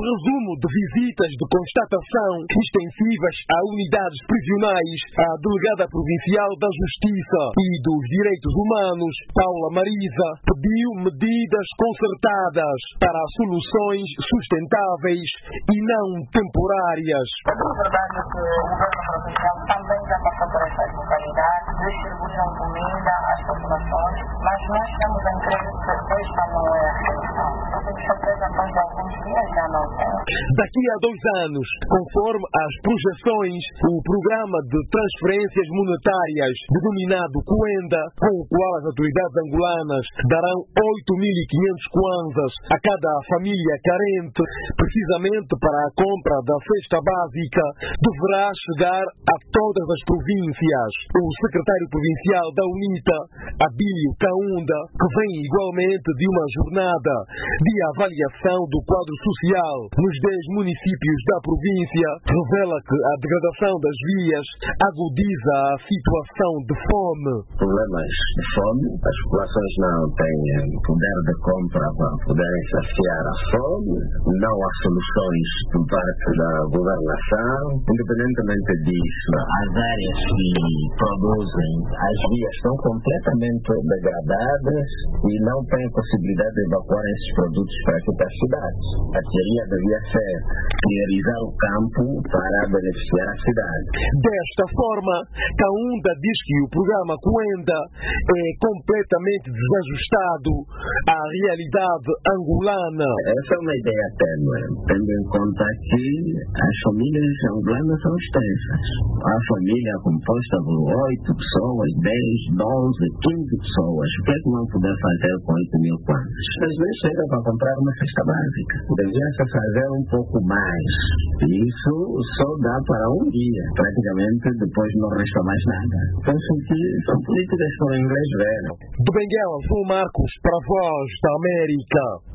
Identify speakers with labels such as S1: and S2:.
S1: resumo de visitas de constatação extensivas a unidades prisionais, a delegada provincial da Justiça e dos Direitos Humanos, Paula Marisa, pediu medidas concertadas para soluções sustentáveis e não temporárias.
S2: É verdade que o governo provincial também já passou por essa localidade, distribuiu comida às populações, mas nós temos a empresa que esta não é a solução. Temos certeza que de alguns dias já não tem.
S1: Daqui a 2 anos, conforme as projeções, o programa de transferências monetárias denominado Cuenda, com o qual as autoridades angolanas darão 8.500 kwanzas a cada família carente, precisamente para a compra da cesta básica, deverá chegar a todas as províncias. O secretário provincial da UNITA, Abílio Kaunda, que vem igualmente de uma jornada de avaliação do quadro social nos 10 municípios da província, revela que a degradação das vias agudiza a situação de fome.
S3: Problemas de fome, as populações não têm poder de compra para poderem saciar a fome, não há soluções por parte da governação. Independentemente disso, as áreas que produzem as vias estão completamente degradadas e não têm possibilidade de evacuar esses produtos para aqui para as cidades. A teoria devia ser priorizar o campo para beneficiar a cidade.
S1: Desta forma, Kaunda diz que o programa Cuenda é completamente desajustado à realidade angolana.
S3: Essa é uma ideia tênue, tendo em conta que as famílias angolanas são extensas. A família composta por 8 pessoas, 10, 12, 15 pessoas. O que é que vão poder fazer com 8.000 kwanzas? Às vezes chega para comprar uma cesta básica. Devia-se fazer um pouco mais. Isso só dá para um dia. Praticamente depois não resta mais nada. Penso que são políticas que o inglês vê.
S1: Do Benguela, sou Marcos, para a Voz da América.